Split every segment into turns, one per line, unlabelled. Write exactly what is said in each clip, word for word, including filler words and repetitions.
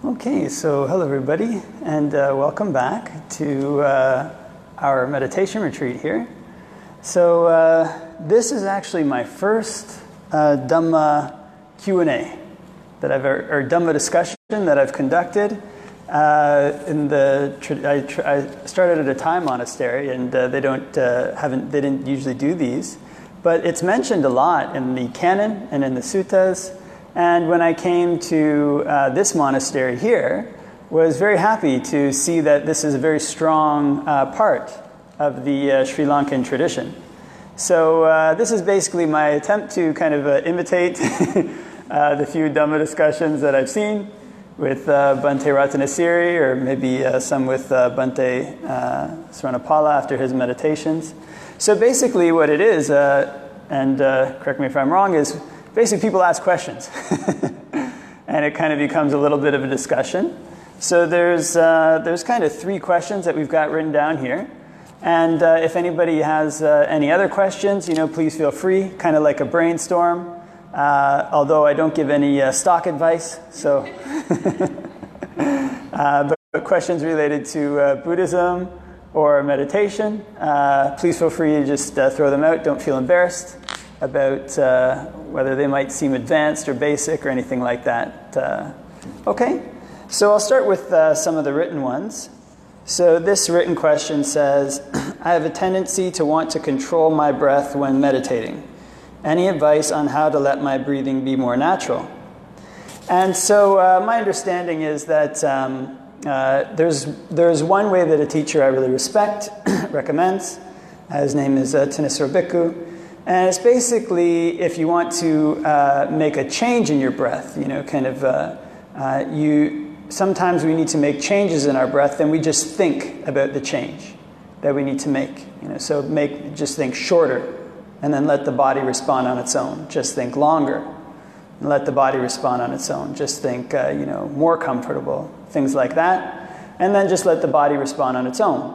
Okay, so hello everybody, and uh, welcome back to uh, our meditation retreat here. So uh, this is actually my first uh, Dhamma Q and A that I've or Dhamma discussion that I've conducted. Uh, in the I, tr- I started at a Thai monastery, and uh, they don't uh, haven't they didn't usually do these, but it's mentioned a lot in the canon and in the suttas. And when I came to uh, this monastery here, was very happy to see that this is a very strong uh, part of the uh, Sri Lankan tradition. So uh, this is basically my attempt to kind of uh, imitate uh, the few Dhamma discussions that I've seen with uh, Bhante Ratanasiri, or maybe uh, some with uh, Bhante uh, Sranapala after his meditations. So basically what it is, uh, and uh, correct me if I'm wrong, is basically people ask questions. And it kind of becomes a little bit of a discussion. So there's uh, there's kind of three questions that we've got written down here. And uh, if anybody has uh, any other questions, you know, please feel free, kind of like a brainstorm. Uh, although I don't give any uh, stock advice, so uh, but, but questions related to uh, Buddhism or meditation, uh, please feel free to just uh, throw them out. Don't feel embarrassed about uh, whether they might seem advanced or basic or anything like that. Uh, okay, so I'll start with uh, some of the written ones. So this written question says, I have a tendency to want to control my breath when meditating. Any advice on how to let my breathing be more natural? And so uh, my understanding is that um, uh, there's there's one way that a teacher I really respect recommends. Uh, his name is uh, Thanissaro Bhikkhu. And it's basically if you want to uh, make a change in your breath, you know, kind of uh, uh, you. Sometimes we need to make changes in our breath, then we just think about the change that we need to make. You know, so make just think shorter. And then let the body respond on its own. Just think longer. And let the body respond on its own. Just think, uh, you know, more comfortable. Things like that. And then just let the body respond on its own.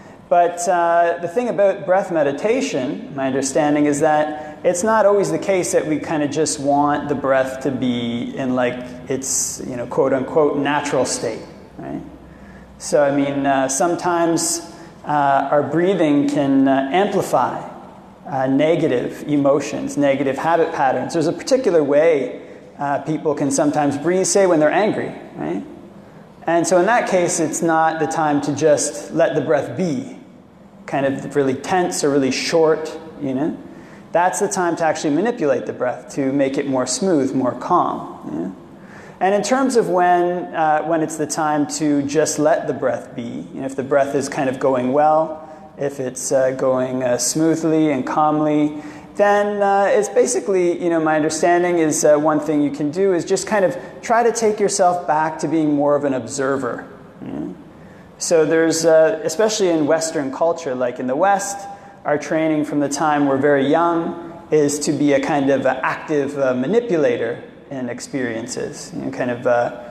But uh, the thing about breath meditation, my understanding, is that it's not always the case that we kind of just want the breath to be in like its, you know, quote unquote natural state. Right? So, I mean, uh, sometimes uh, our breathing can uh, amplify Uh, negative emotions, negative habit patterns. There's a particular way uh, people can sometimes breathe, say, when they're angry, right? And so in that case, it's not the time to just let the breath be, kind of really tense or really short, you know? That's the time to actually manipulate the breath, to make it more smooth, more calm, you know? And in terms of when, uh, when it's the time to just let the breath be, you know, if the breath is kind of going well, if it's uh, going uh, smoothly and calmly, then uh, it's basically, you know, my understanding is uh, one thing you can do is just kind of try to take yourself back to being more of an observer. You know? So there's, uh, especially in Western culture, like in the West, our training from the time we're very young is to be a kind of uh, active uh, manipulator in experiences, you know, kind of uh,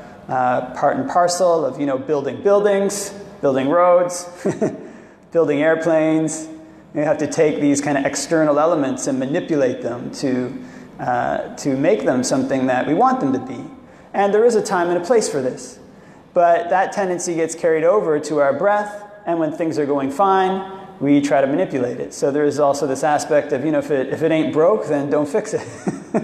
uh, part and parcel of, you know, building buildings, building roads, building airplanes. You have to take these kind of external elements and manipulate them to uh, to make them something that we want them to be. And there is a time and a place for this. But that tendency gets carried over to our breath, and when things are going fine, we try to manipulate it. So there is also this aspect of, you know, if it, if it ain't broke, then don't fix it.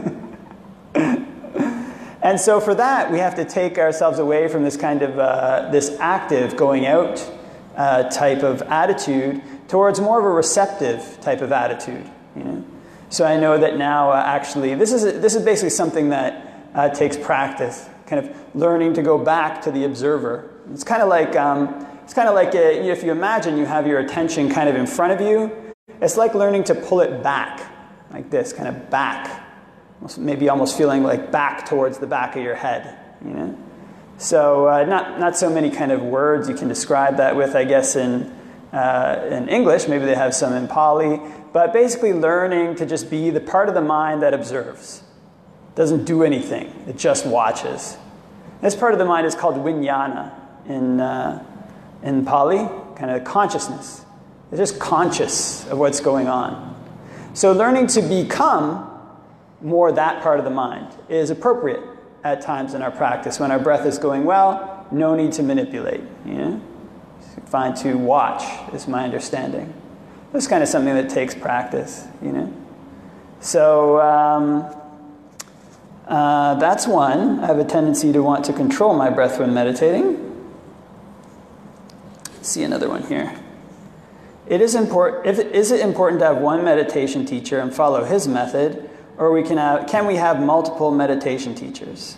And so for that, we have to take ourselves away from this kind of, uh, this active going out Uh, type of attitude towards more of a receptive type of attitude. You know? So I know that now uh, actually this is a, this is basically something that uh, takes practice, kind of learning to go back to the observer. It's kind of like um, it's kind of like a, if you imagine you have your attention kind of in front of you. It's like learning to pull it back, like this, kind of back, maybe almost feeling like back towards the back of your head. You know. So uh, not not so many kind of words you can describe that with, I guess, in uh, in English. Maybe they have some in Pali. But basically learning to just be the part of the mind that observes. Doesn't do anything. It just watches. This part of the mind is called vijnana in, uh, in Pali, kind of consciousness. It's just conscious of what's going on. So learning to become more that part of the mind is appropriate. at times in our practice. When our breath is going well, no need to manipulate. You know? Fine to watch, is my understanding. It's kind of something that takes practice, you know. So um, uh, that's one. I have a tendency to want to control my breath when meditating. Let's see another one here. It is important. If it, is it important to have one meditation teacher and follow his method, or we can have, can we have multiple meditation teachers?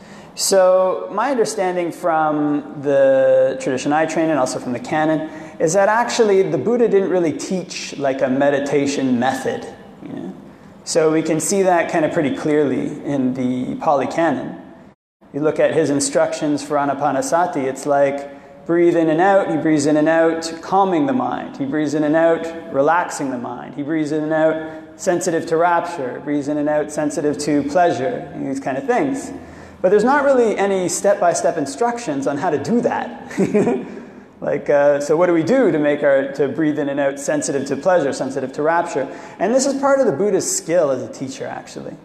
So my understanding from the tradition I train and also from the canon is that actually the Buddha didn't really teach like a meditation method. You know? So we can see that kind of pretty clearly in the Pali Canon. You look at his instructions for Anapanasati, it's like breathe in and out, he breathes in and out, calming the mind. He breathes in and out, relaxing the mind. He breathes in and out, sensitive to rapture. Breathes in and out, sensitive to pleasure, and these kind of things. But there's not really any step-by-step instructions on how to do that. Like, uh, so what do we do to make our, to breathe in and out sensitive to pleasure, sensitive to rapture? And this is part of the Buddha's skill as a teacher, actually.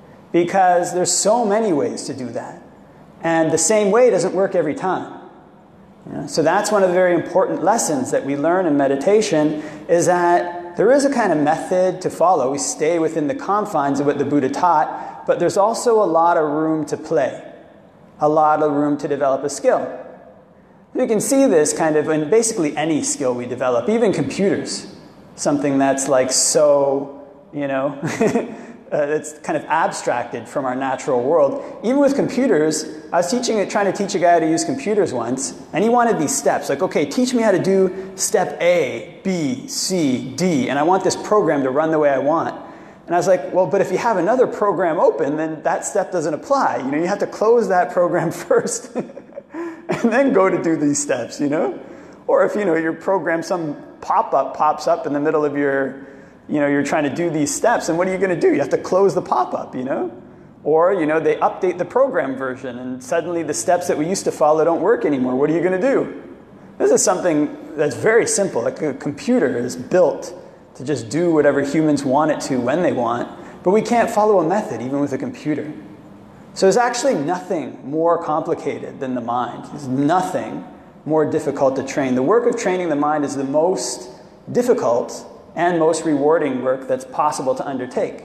Because there's so many ways to do that. And the same way doesn't work every time. You know? So that's one of the very important lessons that we learn in meditation, is that there is a kind of method to follow. We stay within the confines of what the Buddha taught, but there's also a lot of room to play, a lot of room to develop a skill. You can see this kind of in basically any skill we develop, even computers, something that's like so, you know, uh, it's kind of abstracted from our natural world. Even with computers, I was teaching it, trying to teach a guy how to use computers once, and he wanted these steps. Like, okay, teach me how to do step A, B, C, D, and I want this program to run the way I want. And I was like, well, but if you have another program open, then that step doesn't apply. You know, you have to close that program first and then go to do these steps, you know? Or if, you know, your program, some pop-up pops up in the middle of your, you know, you're trying to do these steps, and what are you going to do? You have to close the pop-up, you know? Or, you know, they update the program version, and suddenly the steps that we used to follow don't work anymore. What are you going to do? This is something that's very simple. Like a computer is built to just do whatever humans want it to when they want, but we can't follow a method even with a computer. So there's actually nothing more complicated than the mind. There's nothing more difficult to train. The work of training the mind is the most difficult and most rewarding work that's possible to undertake.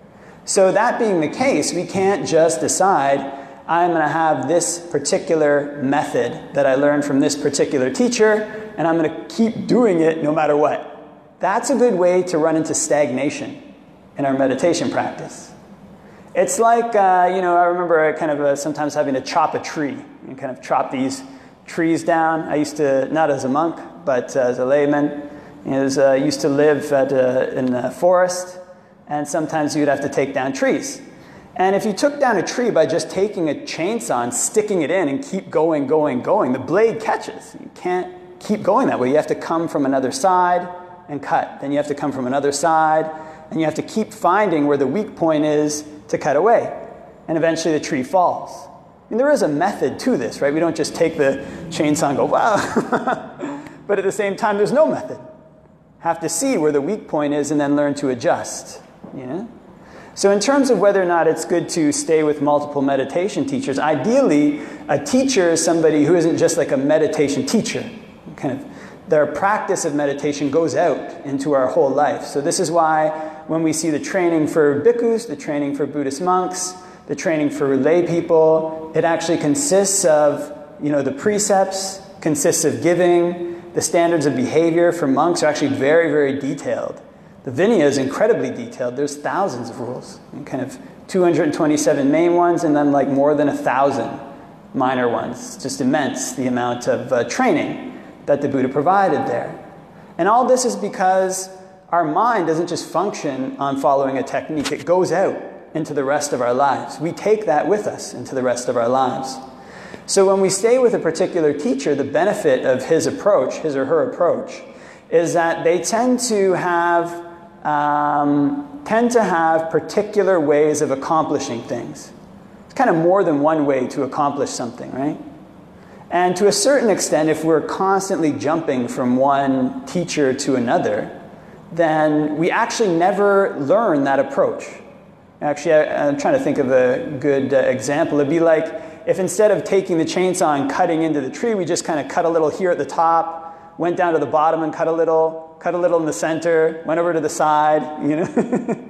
So that being the case, we can't just decide, I'm going to have this particular method that I learned from this particular teacher, and I'm going to keep doing it no matter what. That's a good way to run into stagnation in our meditation practice. It's like, uh, you know, I remember kind of uh, sometimes having to chop a tree and kind of chop these trees down. I used to, not as a monk, but uh, as a layman, you know, was, uh, used to live at a, in a forest, and sometimes you'd have to take down trees. And if you took down a tree by just taking a chainsaw and sticking it in and keep going, going, going, the blade catches. You can't keep going that way. You have to come from another side and cut. Then you have to come from another side, and you have to keep finding where the weak point is to cut away. And eventually the tree falls. I mean, there is a method to this, right? We don't just take the chainsaw and go, wow. But at the same time, there's no method. Have to see where the weak point is and then learn to adjust. You know? So in terms of whether or not it's good to stay with multiple meditation teachers, ideally, a teacher is somebody who isn't just like a meditation teacher. Kind of, their practice of meditation goes out into our whole life. So this is why when we see the training for bhikkhus, the training for Buddhist monks, the training for lay people, it actually consists of, you know, the precepts, consists of giving. The standards of behavior for monks are actually very, very detailed. The Vinaya is incredibly detailed. There's thousands of rules, and kind of two hundred twenty-seven main ones, and then like more than a thousand minor ones. It's just immense, the amount of uh, training that the Buddha provided there. And all this is because our mind doesn't just function on following a technique. It goes out into the rest of our lives. We take that with us into the rest of our lives. So when we stay with a particular teacher, the benefit of his approach, his or her approach, is that they tend to have um, tend to have particular ways of accomplishing things. It's kind of more than one way to accomplish something, right? And to a certain extent, if we're constantly jumping from one teacher to another, then we actually never learn that approach. Actually, I, I'm trying to think of a good uh, example. It'd be like if instead of taking the chainsaw and cutting into the tree, we just kind of cut a little here at the top, went down to the bottom and cut a little, cut a little in the center, went over to the side, you know.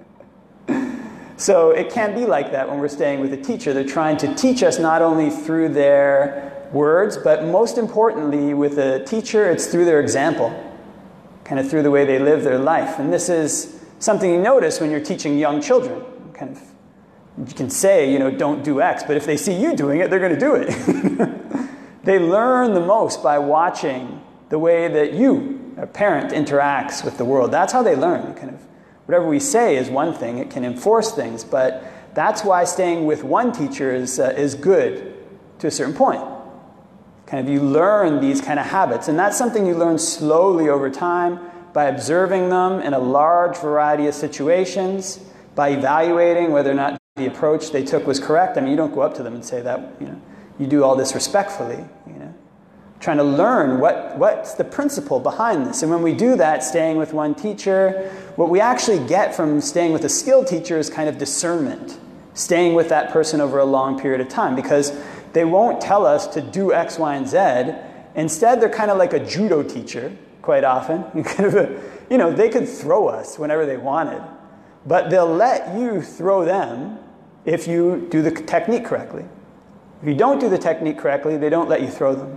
So it can be like that when we're staying with a teacher. They're trying to teach us not only through their words, but most importantly with a teacher, it's through their example, kind of through the way they live their life. And this is something you notice when you're teaching young children. Kind of, you can say, you know, don't do X, but if they see you doing it, they're going to do it. They learn the most by watching the way that you, a parent, interacts with the world. That's how they learn. Kind of, whatever we say is one thing; it can enforce things. But that's why staying with one teacher is uh, is good to a certain point. Kind of, you learn these kind of habits, and that's something you learn slowly over time by observing them in a large variety of situations, by evaluating whether or not the approach they took was correct. I mean, you don't go up to them and say that, you know, you do all this respectfully, you know, trying to learn what, what's the principle behind this. And when we do that, staying with one teacher, what we actually get from staying with a skilled teacher is kind of discernment, staying with that person over a long period of time, because they won't tell us to do X, Y, and Z. Instead, they're kind of like a judo teacher, quite often. Kind of a, you know, they could throw us whenever they wanted, but they'll let you throw them if you do the technique correctly. If you don't do the technique correctly, they don't let you throw them.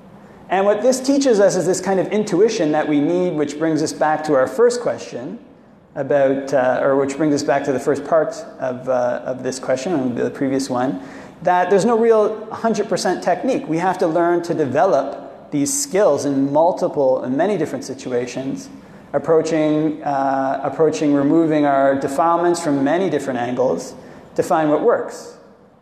And what this teaches us is this kind of intuition that we need, which brings us back to our first question about, uh, or which brings us back to the first part of, uh, of this question, the previous one, that there's no real one hundred percent technique. We have to learn to develop these skills in multiple, in many different situations, approaching, uh, approaching removing our defilements from many different angles to find what works.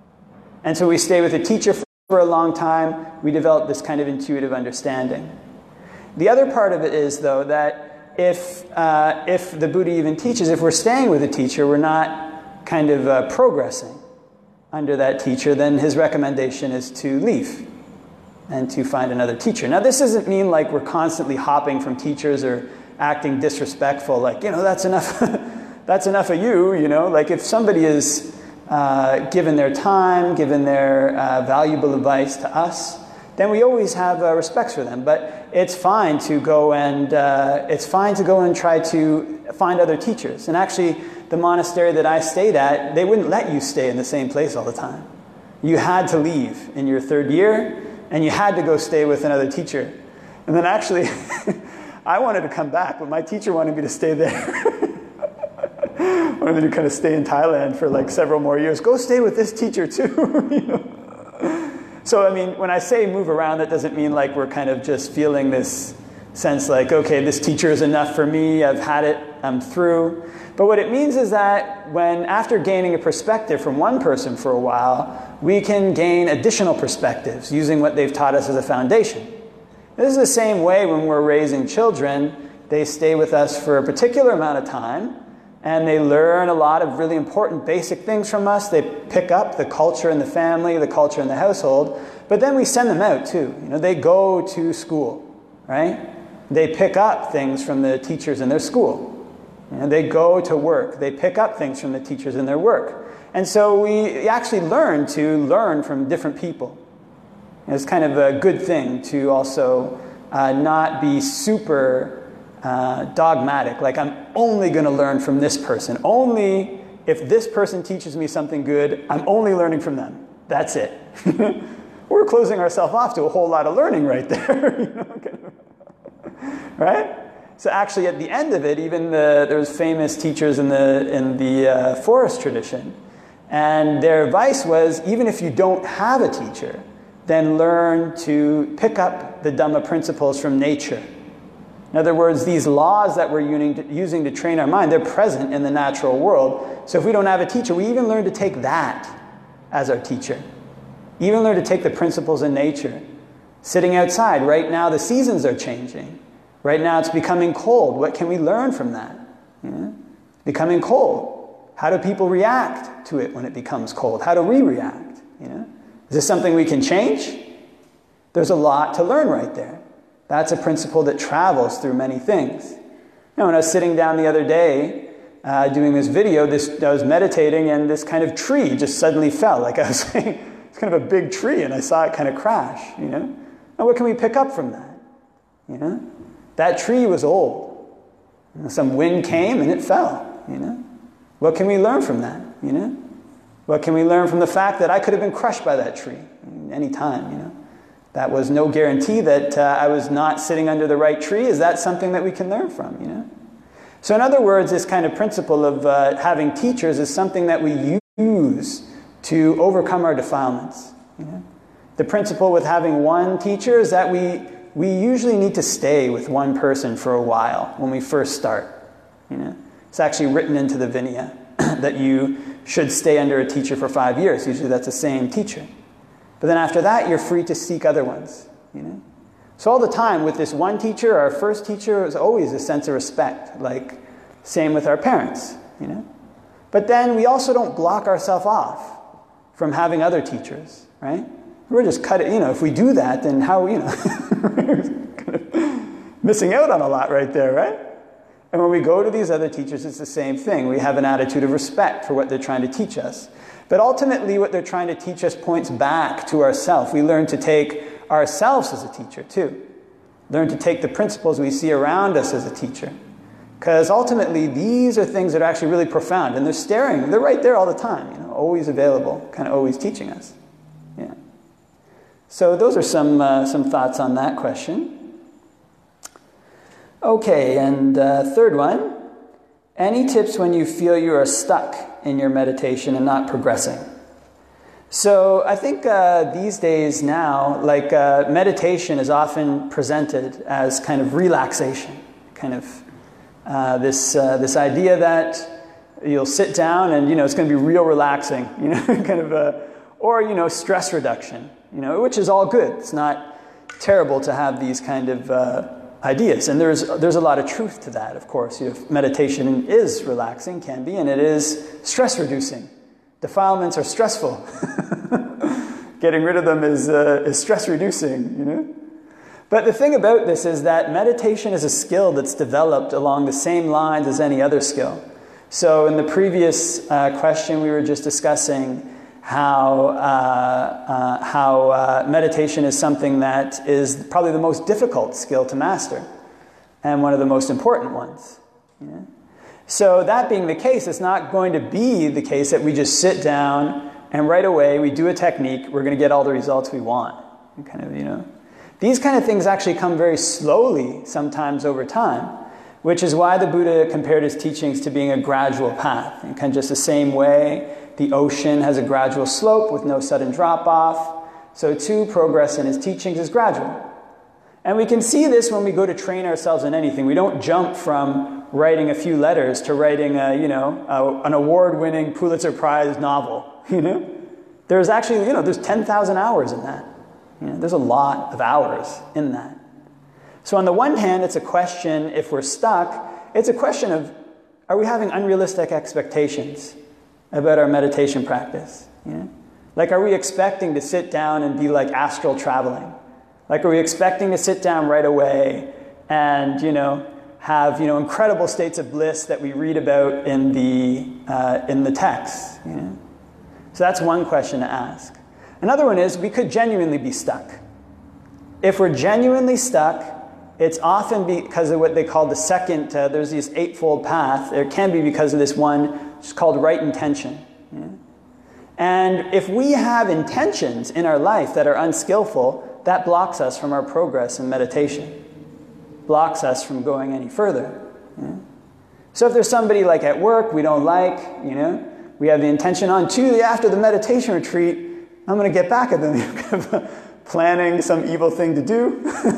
And so we stay with a teacher for a long time, we develop this kind of intuitive understanding. The other part of it is, though, that if, uh, if the Buddha even teaches, if we're staying with a teacher, we're not kind of uh, progressing under that teacher, then his recommendation is to leave and to find another teacher. Now, this doesn't mean like we're constantly hopping from teachers or acting disrespectful, like, you know, that's enough, that's enough of you, you know. Like if somebody is uh, given their time, given their uh, valuable advice to us, then we always have uh, respect for them. But it's fine to go and uh, it's fine to go and try to find other teachers. And actually, the monastery that I stayed at, they wouldn't let you stay in the same place all the time. You had to leave in your third year, and you had to go stay with another teacher. And then actually, I wanted to come back, but my teacher wanted me to stay there. Wanted me to kind of stay in Thailand for like several more years. Go stay with this teacher too. You know? So, I mean, when I say move around, that doesn't mean like we're kind of just feeling this sense like, okay, this teacher is enough for me, I've had it, I'm through. But what it means is that when, after gaining a perspective from one person for a while, we can gain additional perspectives using what they've taught us as a foundation. This is the same way when we're raising children. They stay with us for a particular amount of time, and they learn a lot of really important basic things from us. They pick up the culture in the family, the culture in the household, but then we send them out too. You know, they go to school, right? They pick up things from the teachers in their school. You know, they go to work. They pick up things from the teachers in their work. And so we actually learn to learn from different people. It's kind of a good thing to also uh, not be super uh, dogmatic. Like, I'm only going to learn from this person. Only if this person teaches me something good, I'm only learning from them. That's it. We're closing ourselves off to a whole lot of learning right there. You know, kind of, right? So actually, at the end of it, even the, there's famous teachers in the in the uh, forest tradition, and their advice was, even if you don't have a teacher, then learn to pick up the Dhamma principles from nature. In other words, these laws that we're using to, using to train our mind, they're present in the natural world. So if we don't have a teacher, we even learn to take that as our teacher. Even learn to take the principles in nature. Sitting outside, right now the seasons are changing. Right now it's becoming cold. What can we learn from that? You know? Becoming cold. How do people react to it when it becomes cold? How do we react? You know? Is this something we can change? There's a lot to learn right there. That's a principle that travels through many things. Now, when I was sitting down the other day, uh, doing this video, this, I was meditating, and this kind of tree just suddenly fell. Like I was saying, it's kind of a big tree, and I saw it kind of crash, you know? And what can we pick up from that? You know? That tree was old. You know, some wind came and it fell, you know? What can we learn from that, you know? What can we learn from the fact that I could have been crushed by that tree any time, you know? That was no guarantee that uh, I was not sitting under the right tree. Is that something that we can learn from, you know? So in other words, this kind of principle of uh, having teachers is something that we use to overcome our defilements, you know? The principle with having one teacher is that we, we usually need to stay with one person for a while when we first start, you know? It's actually written into the Vinaya that you should stay under a teacher for five years. Usually that's the same teacher. But then after that, you're free to seek other ones, you know? So all the time with this one teacher, our first teacher, is always a sense of respect, like same with our parents, you know? But then we also don't block ourselves off from having other teachers, right? We're just cut it, you know, if we do that, then how, you know, we're kind of missing out on a lot right there, right? And when we go to these other teachers, it's the same thing. We have an attitude of respect for what they're trying to teach us. But ultimately, what they're trying to teach us points back to ourselves. We learn to take ourselves as a teacher, too. Learn to take the principles we see around us as a teacher. Because ultimately, these are things that are actually really profound. And they're staring. They're right there all the time, you know, always available, kind of always teaching us. Yeah. So those are some, uh, some thoughts on that question. Okay, and uh, third one. Any tips when you feel you are stuck in your meditation and not progressing? So I think uh, these days now, like uh, meditation is often presented as kind of relaxation, kind of uh, this uh, this idea that you'll sit down and you know it's going to be real relaxing, you know, kind of a, or you know stress reduction, you know, which is all good. It's not terrible to have these kind of uh, ideas, and there's there's a lot of truth to that. Of course, you know, meditation is relaxing, can be, and it is stress reducing. Defilements are stressful. Getting rid of them is uh, is stress reducing, you know. But the thing about this is that meditation is a skill that's developed along the same lines as any other skill. So in the previous uh, question, we were just discussing how uh, uh, how uh, meditation is something that is probably the most difficult skill to master, and one of the most important ones. You know? So that being the case, it's not going to be the case that we just sit down and right away we do a technique, we're going to get all the results we want. And kind of, you know, these kind of things actually come very slowly, sometimes over time, which is why the Buddha compared his teachings to being a gradual path. And kind of just the same way the ocean has a gradual slope with no sudden drop-off, so too progress in his teachings is gradual. And we can see this when we go to train ourselves in anything. We don't jump from writing a few letters to writing a, you know, a, an award-winning Pulitzer Prize novel, you know? There's actually, you know, there's ten thousand hours in that. You know, there's a lot of hours in that. So on the one hand, it's a question, if we're stuck, it's a question of, are we having unrealistic expectations about our meditation practice? You know? Like, are we expecting to sit down and be like astral traveling? Like, are we expecting to sit down right away and, you know, have, you know, incredible states of bliss that we read about in the, uh, in the text? You know? So that's one question to ask. Another one is, we could genuinely be stuck. If we're genuinely stuck, it's often because of what they call the second, uh, there's this eightfold path. It can be because of this one, it's called right intention. You know? And if we have intentions in our life that are unskillful, that blocks us from our progress in meditation, blocks us from going any further. You know? So if there's somebody like at work we don't like, you know, we have the intention on Tuesday after the meditation retreat, I'm going to get back at them, planning some evil thing to do,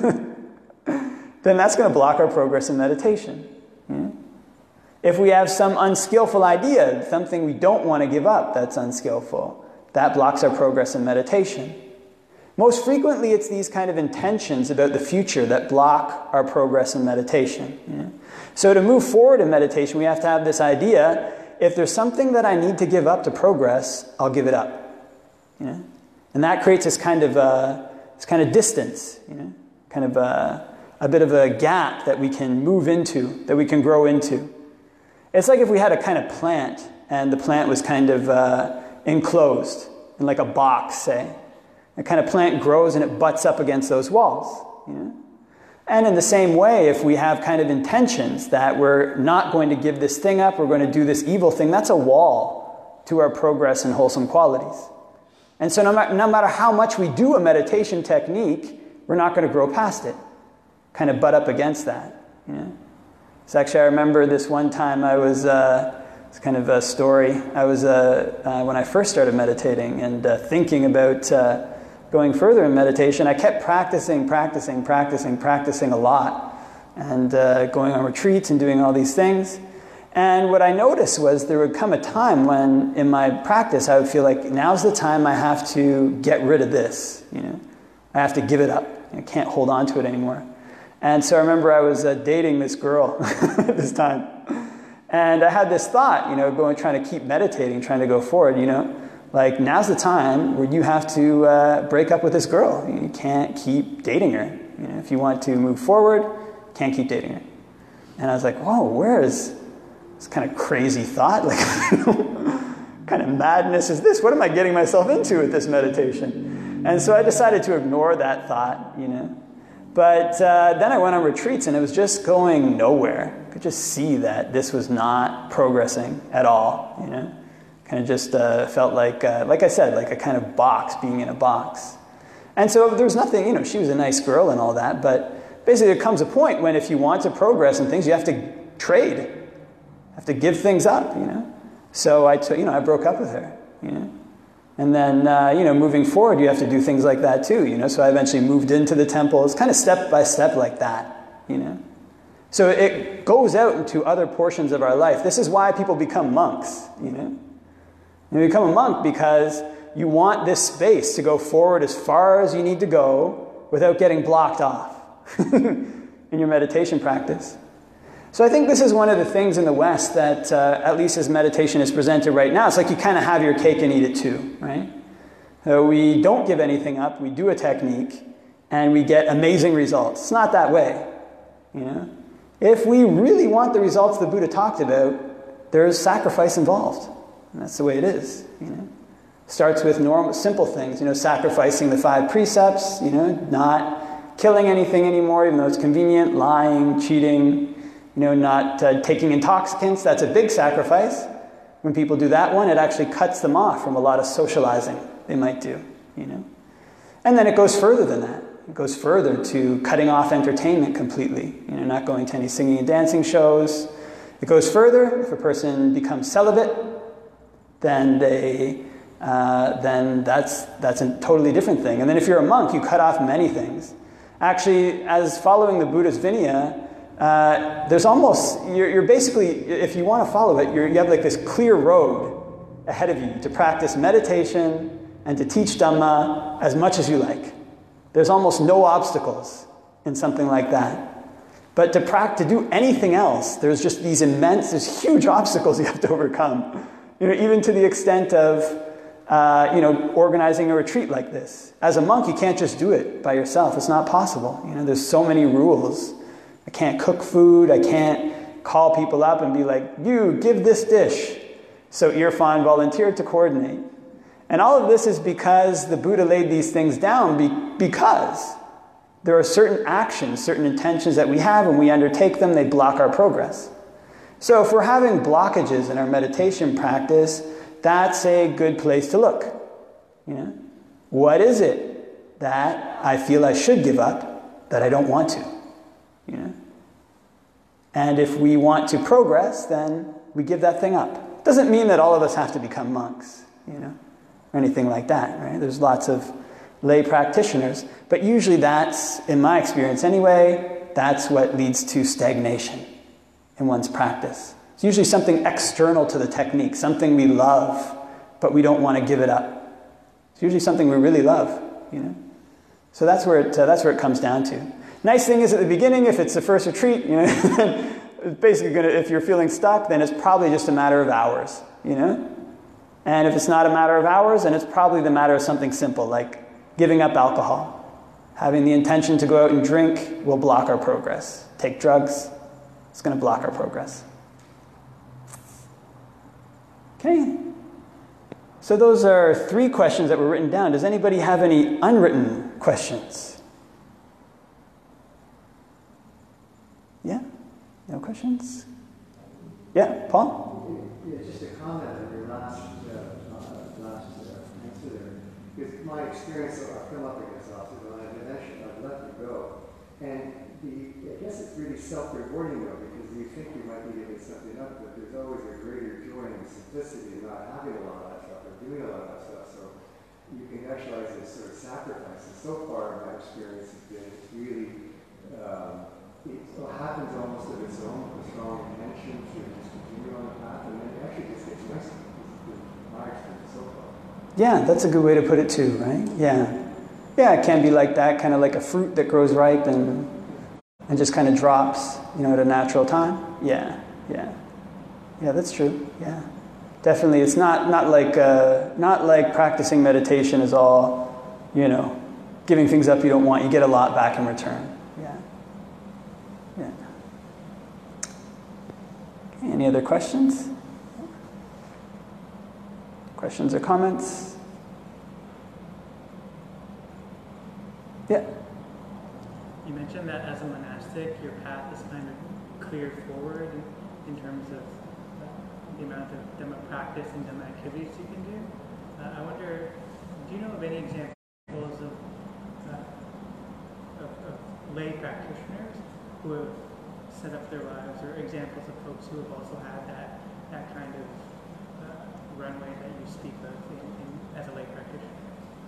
then that's going to block our progress in meditation. You know? If we have some unskillful idea, something we don't want to give up that's unskillful, that blocks our progress in meditation. Most frequently, it's these kind of intentions about the future that block our progress in meditation. You know? So to move forward in meditation, we have to have this idea, if there's something that I need to give up to progress, I'll give it up. You know? And that creates this kind of uh, this kind of distance, you know? kind of a, a bit of a gap that we can move into, that we can grow into. It's like if we had a kind of plant, and the plant was kind of uh, enclosed in like a box, say. A kind of plant grows and it butts up against those walls. You know? And in the same way, if we have kind of intentions that we're not going to give this thing up, we're going to do this evil thing, that's a wall to our progress and wholesome qualities. And so no, ma- no matter how much we do a meditation technique, we're not going to grow past it. Kind of butt up against that. You know? So actually, I remember this one time I was, uh, it's kind of a story, I was, uh, uh, when I first started meditating and uh, thinking about uh, going further in meditation, I kept practicing, practicing, practicing, practicing a lot, and uh, going on retreats and doing all these things. And what I noticed was there would come a time when, in my practice, I would feel like now's the time I have to get rid of this. You know, I have to give it up. I can't hold on to it anymore. And so I remember I was uh, dating this girl at this time, and I had this thought, you know, going trying to keep meditating, trying to go forward. You know, like now's the time where you have to uh, break up with this girl. You can't keep dating her. You know, if you want to move forward, you can't keep dating her. And I was like, whoa, where is this kind of crazy thought? Like, what kind of madness is this? What am I getting myself into with this meditation? And so I decided to ignore that thought, you know. But uh, then I went on retreats, and it was just going nowhere. I could just see that this was not progressing at all, you know. Kind of just uh, felt like, uh, like I said, like a kind of box, being in a box. And so there was nothing, you know, she was a nice girl and all that, but basically there comes a point when if you want to progress in things, you have to trade. You have to give things up, you know. So I, t- you know, I broke up with her, you know. And then, uh, you know, moving forward, you have to do things like that too, you know. So I eventually moved into the temple. It's kind of step by step like that, you know. So it goes out into other portions of our life. This is why people become monks, you know. You become a monk because you want this space to go forward as far as you need to go without getting blocked off in your meditation practice. So I think this is one of the things in the West that, uh, at least as meditation is presented right now, it's like you kind of have your cake and eat it too, right? So we don't give anything up, we do a technique, and we get amazing results. It's not that way, you know? If we really want the results the Buddha talked about, there's sacrifice involved. And that's the way it is, you know? Starts with normal, simple things, you know, sacrificing the five precepts, you know, not killing anything anymore, even though it's convenient, lying, cheating, you know, not uh, taking intoxicants. That's a big sacrifice. When people do that one, it actually cuts them off from a lot of socializing they might do, you know. And then it goes further than that. It goes further to cutting off entertainment completely, you know, not going to any singing and dancing shows. It goes further. If a person becomes celibate, then they, uh, then that's that's a totally different thing. And then if you're a monk, you cut off many things. Actually, as following the Buddha's Vinaya, Uh, there's almost, you're, you're basically, if you want to follow it, you're, you have like this clear road ahead of you to practice meditation and to teach Dhamma as much as you like. There's almost no obstacles in something like that. But to practice, to do anything else, there's just these immense, there's huge obstacles you have to overcome. You know, even to the extent of, uh, you know, organizing a retreat like this. As a monk, you can't just do it by yourself. It's not possible. You know, there's so many rules. I can't cook food. I can't call people up and be like, you, give this dish. So Irfan volunteered to coordinate. And all of this is because the Buddha laid these things down be- because there are certain actions, certain intentions that we have, and we undertake them, they block our progress. So if we're having blockages in our meditation practice, that's a good place to look. You know, what is it that I feel I should give up that I don't want to? You know? And if we want to progress, then we give that thing up. Doesn't mean that all of us have to become monks, you know, or anything like that, right? There's lots of lay practitioners, but usually that's, in my experience anyway, that's what leads to stagnation in one's practice. It's usually something external to the technique, something we love, but we don't want to give it up. It's usually something we really love, you know. So that's where it, uh, that's where it comes down to. Nice thing is at the beginning, if it's the first retreat, you know, it's basically going to, if you're feeling stuck, then it's probably just a matter of hours, you know? And if it's not a matter of hours, then it's probably the matter of something simple, like giving up alcohol. Having the intention to go out and drink will block our progress. Take drugs, it's going to block our progress. Okay. So those are three questions that were written down. Does anybody have any unwritten questions? Yeah? No questions? Yeah, Paul?
Yeah, just a comment on your last, uh, last uh, answer there. Because my experience, I've come up against obstacles, and I've eventually I've let it go. And the, I guess it's really self-rewarding though, because you think you might be giving something up, but there's always a greater joy and simplicity in not having a lot of that stuff or doing a lot of that stuff. So you can actualize this sort of sacrifice. And so far, my experience has been it's really, um, it happens almost of its own, with a strong intention to just continue on the path, and then it actually just gets nicer. This is my experience so far.
Yeah, that's a good way to put it too, right? Yeah. Yeah, it can be like that, kind of like a fruit that grows ripe and and just kind of drops, you know, at a natural time. Yeah, yeah. Yeah, that's true. Yeah. Definitely, it's not, not like uh, not like practicing meditation is all, you know, giving things up you don't want. You get a lot back in return. Yeah. Yeah. Okay, any other questions? Questions or comments? Yeah.
You mentioned that as a monastic, your path is kind of cleared forward in, in terms of uh, the amount of Dhamma practice and Dhamma activities you can do. Uh, I wonder, do you know of any examples of, uh, of, of lay practitioners who have set up their lives, or examples of folks who have also had that, that kind of uh, runway that you speak of in, in, as a lay practitioner?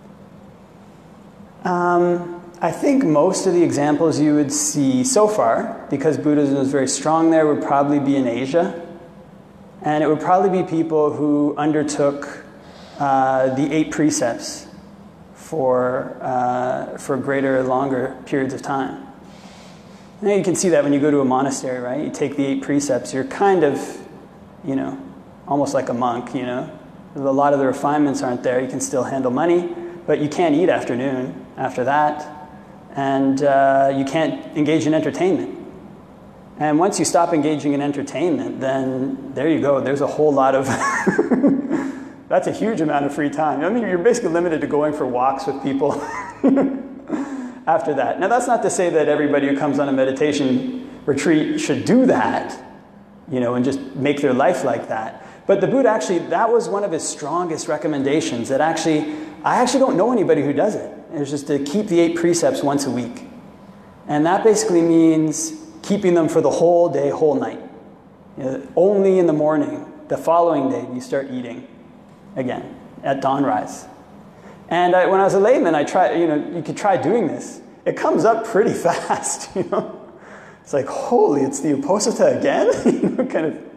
Um, I think most of the examples you would see so far, because Buddhism is very strong there, would probably be in Asia. And it would probably be people who undertook uh, the eight precepts for, uh, for greater, longer periods of time. And you can see that when you go to a monastery, right? You take the eight precepts, you're kind of, you know, almost like a monk, you know. A lot of the refinements aren't there. You can still handle money, but you can't eat after noon after that. And uh, you can't engage in entertainment. And once you stop engaging in entertainment, then there you go. There's a whole lot of, that's a huge amount of free time. I mean, you're basically limited to going for walks with people after that. Now, that's not to say that everybody who comes on a meditation retreat should do that, you know, and just make their life like that. But the Buddha actually, that was one of his strongest recommendations, that actually, I actually don't know anybody who does it. It's just to keep the eight precepts once a week. And that basically means keeping them for the whole day, whole night. You know, only in the morning, the following day, you start eating again at dawn rise. And I, when I was a layman, I tried, you know, you could try doing this. It comes up pretty fast, you know. It's like, holy, it's the Uposatha again? you know, kind of.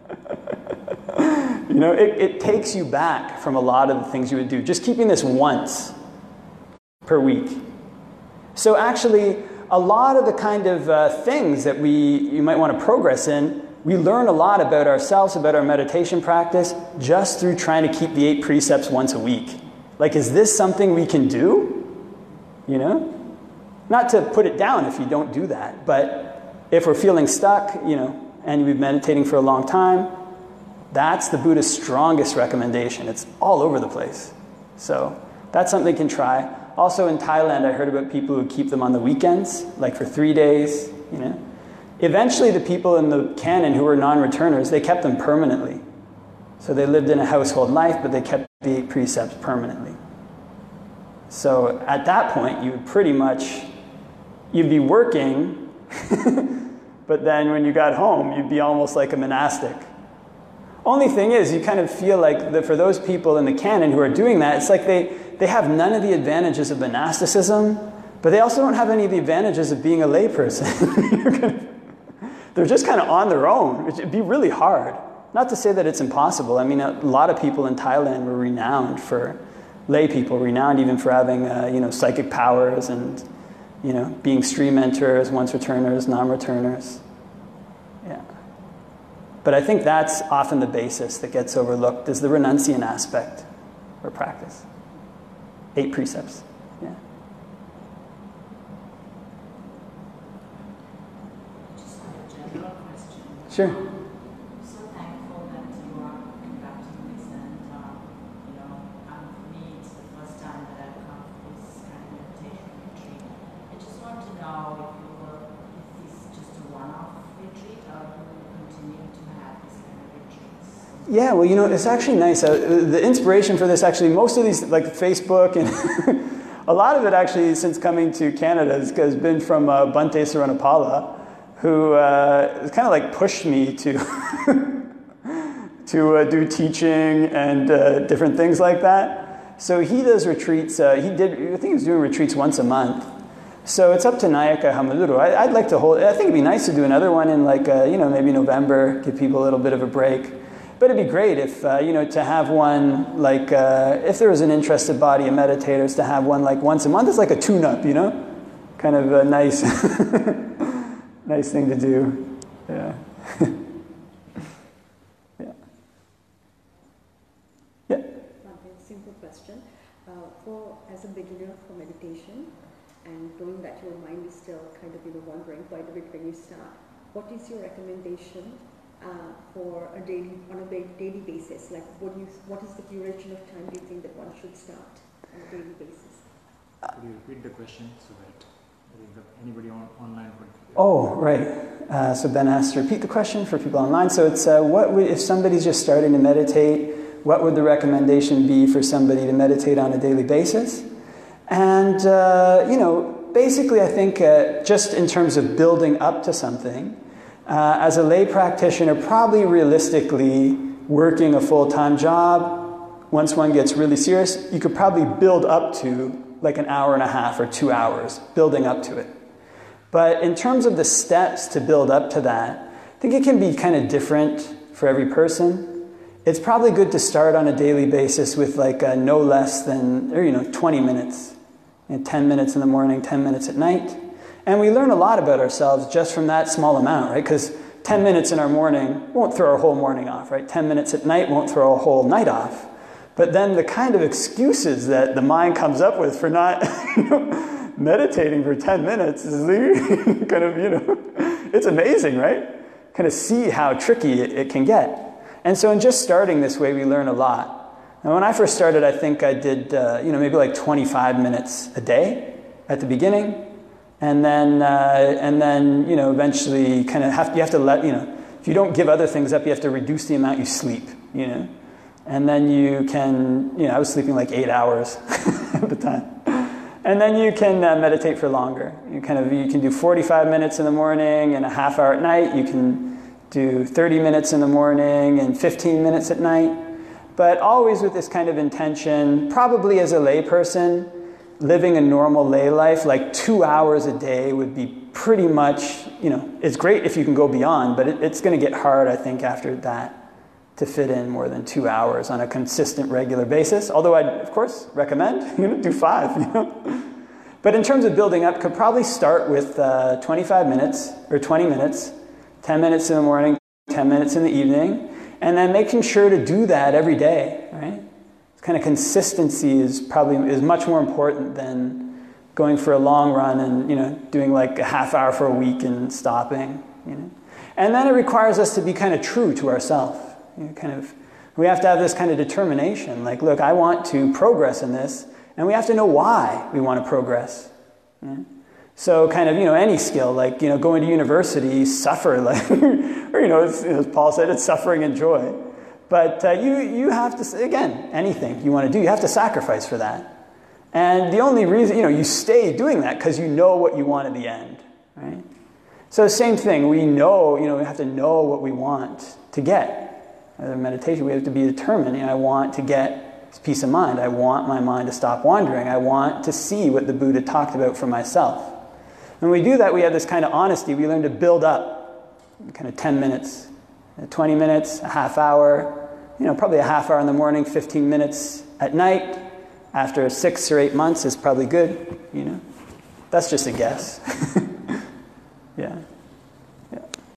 You know, it, it takes you back from a lot of the things you would do. Just keeping this once per week. So actually, a lot of the kind of uh, things that we you might want to progress in, we learn a lot about ourselves, about our meditation practice, just through trying to keep the eight precepts once a week. Like, is this something we can do? You know? Not to put it down if you don't do that, but if we're feeling stuck, you know, and you've been meditating for a long time, that's the Buddha's strongest recommendation. It's all over the place. So that's something you can try. Also in Thailand, I heard about people who keep them on the weekends, like for three days, you know. Eventually, the people in the canon who were non-returners, they kept them permanently. So they lived in a household life, but they kept the eight precepts permanently. So at that point, you would pretty much, you'd be working, but then when you got home, you'd be almost like a monastic. Only thing is, you kind of feel like that for those people in the canon who are doing that, it's like they, they have none of the advantages of monasticism, but they also don't have any of the advantages of being a layperson. They're just kind of on their own. It'd be really hard. Not to say that it's impossible. I mean, a lot of people in Thailand were renowned for, lay people, renowned even for having, uh, you know, psychic powers and, you know, being stream mentors, once returners, non-returners. Yeah. But I think that's often the basis that gets overlooked, is the renunciant aspect or practice. Eight precepts. Yeah.
Just like a general question.
Sure.
I'm so thankful that you are conducting this
Yeah, well, you know, it's actually nice. Uh, the inspiration for this, actually, most of these, like Facebook and a lot of it actually since coming to Canada has, has been from uh, Bhante Saranapala, who uh, kind of like pushed me to to uh, do teaching and uh, different things like that. So he does retreats. Uh, he did, I think he was doing retreats once a month. So it's up to Nayaka Hamaluru. I, I'd like to hold. I think it'd be nice to do another one in like uh, you know maybe November, give people a little bit of a break. But it'd be great if, uh, you know, to have one, like, uh, if there was an interested body of meditators, to have one, like, once a month. It's like a tune-up, you know? Kind of a nice, nice thing to do. Yeah. Yeah. Yeah.
One simple question. Uh, for, as a beginner for meditation, and knowing that your mind is still kind of, you know, wandering quite a bit when you start, what is your recommendation Uh, for a daily, on a daily basis? Like, what do you, what is the duration of time do you think that one should start on a daily basis?
Could you repeat the question so that I think that anybody on, online would?
Oh, right. Uh, so Ben asked to repeat the question for people online. So it's uh, what would, if somebody's just starting to meditate, what would the recommendation be for somebody to meditate on a daily basis? And uh, you know, basically, I think uh, just in terms of building up to something. Uh, as a lay practitioner, probably realistically working a full-time job, once one gets really serious, you could probably build up to like an hour and a half or two hours, building up to it. But in terms of the steps to build up to that, I think it can be kind of different for every person. It's probably good to start on a daily basis with like uh, no less than, or, you know, twenty minutes. And ten minutes in the morning, ten minutes at night. And we learn a lot about ourselves just from that small amount, right? Because ten minutes in our morning won't throw our whole morning off, right? ten minutes at night won't throw a whole night off. But then the kind of excuses that the mind comes up with for not you know, meditating for ten minutes is kind of, you know, it's amazing, right? Kind of see how tricky it, it can get. And so in just starting this way, we learn a lot. And when I first started, I think I did, uh, you know, maybe like twenty-five minutes a day at the beginning. And then, uh, and then, you know, eventually kind of have, you have to let, you know, if you don't give other things up, you have to reduce the amount you sleep, you know. And then you can, you know, I was sleeping like eight hours at the time. And then you can uh, meditate for longer. You kind of, you can do forty-five minutes in the morning and a half hour at night. You can do thirty minutes in the morning and fifteen minutes at night. But always with this kind of intention, probably as a lay person, living a normal lay life, like two hours a day would be pretty much, you know, it's great if you can go beyond, but it, it's going to get hard, I think, after that to fit in more than two hours on a consistent, regular basis. Although I'd, of course, recommend, you know, do five, you know. But in terms of building up, could probably start with uh, twenty-five minutes or twenty minutes, ten minutes in the morning, ten minutes in the evening, and then making sure to do that every day, right? Kind of consistency is probably is much more important than going for a long run and, you know, doing like a half hour for a week and stopping, you know. And then it requires us to be kind of true to ourselves. You know, kind of, we have to have this kind of determination. Like, look, I want to progress in this, and we have to know why we want to progress. You know? So kind of, you know, any skill, like, you know, going to university, suffer, like, or, you know, as, as Paul said, it's suffering and joy. But uh, you, you have to, again, anything you want to do, you have to sacrifice for that. And the only reason, you know, you stay doing that because you know what you want at the end, right? So same thing, we know, you know, we have to know what we want to get. As a meditation, we have to be determined, you know, I want to get peace of mind. I want my mind to stop wandering. I want to see what the Buddha talked about for myself. When we do that, we have this kind of honesty. We learn to build up, kind of ten minutes, twenty minutes, a half hour, you know, probably a half hour in the morning, fifteen minutes at night. After six or eight months is probably good, you know. That's just a guess. Yeah.